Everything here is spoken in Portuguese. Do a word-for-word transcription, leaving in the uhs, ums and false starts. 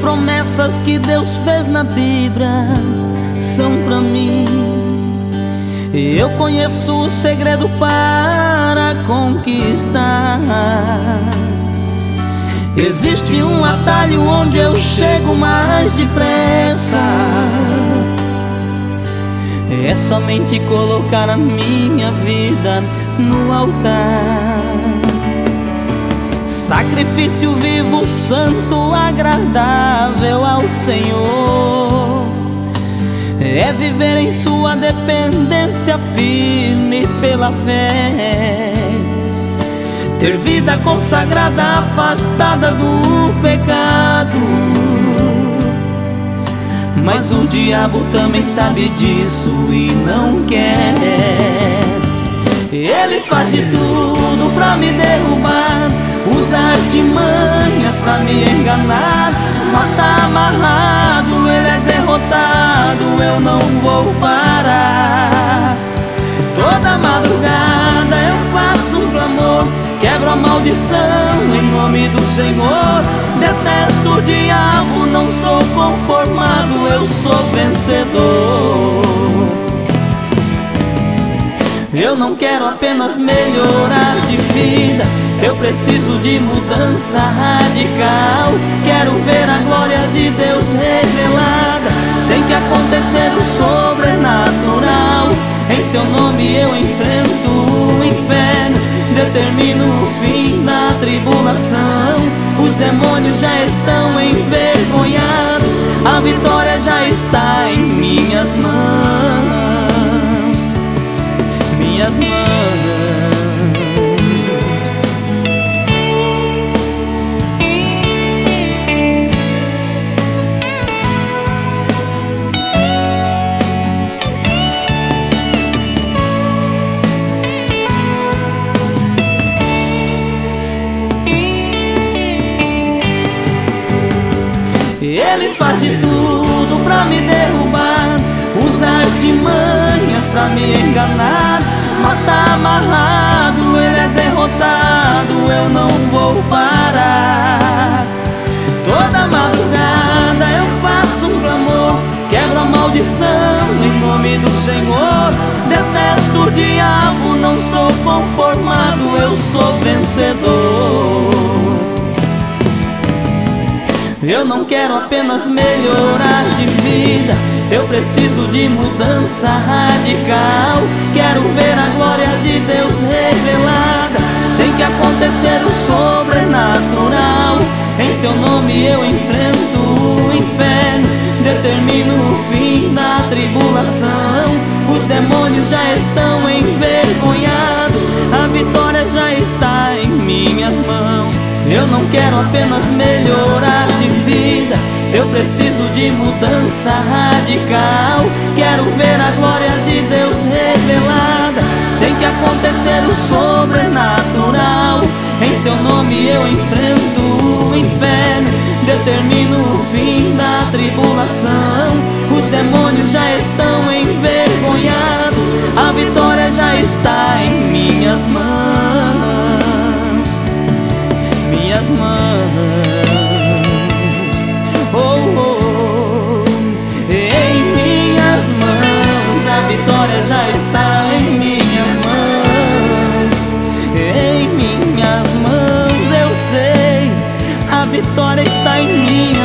promessas que Deus fez na Bíblia são pra mim. Eu conheço o segredo para conquistar. Existe um atalho onde eu chego mais depressa. É somente colocar a minha vida no altar. Sacrifício vivo, santo, agradável ao Senhor. É viver em sua dependência firme pela fé. Ter vida consagrada, afastada do pecado. Mas o diabo também sabe disso e não quer. Ele faz de tudo pra me derrubar, usa artimanhas pra me enganar. Mas tá amarrado, ele é derrotado, eu não vou parar. Toda madrugada eu faço um clamor, quebro a maldição em nome do Senhor. Detesto o diabo, não sou conformado, eu sou vencedor. Eu não quero apenas melhorar de vida, eu preciso de mudança radical. Quero ver a glória de Deus revelada. Tem que acontecer o sobrenatural. Em seu nome eu enfrento o inferno, determino o fim da tribulação. Os demônios já estão envergonhados, a vitória já está em minhas mãos. Minhas mãos. Ele faz de tudo pra me derrubar, usa artimanhas pra me enganar. Mas tá amarrado, ele é derrotado, eu não vou parar. Toda madrugada eu faço um clamor, quebro a maldição em nome do Senhor. Detesto o diabo, não sou conformado, eu sou vencedor. Eu não quero apenas melhorar de vida, eu preciso de mudança radical. Quero ver a glória de Deus revelada. Tem que acontecer o sobrenatural. Em seu nome eu enfrento o inferno, determino o fim da tribulação. Os demônios já estão envergonhados, a vitória já está em minhas mãos. Eu não quero apenas melhorar de vida, eu preciso de mudança radical. Quero ver a glória de Deus revelada. Tem que acontecer o sobrenatural. Em seu nome eu enfrento o inferno, determino o fim da tribulação. Os demônios já estão envergonhados, a vitória já está em minhas mãos. Minhas mãos. Oh, oh, oh. Em minhas mãos, a vitória já está em minhas mãos. Em minhas mãos eu sei, a vitória está em mim.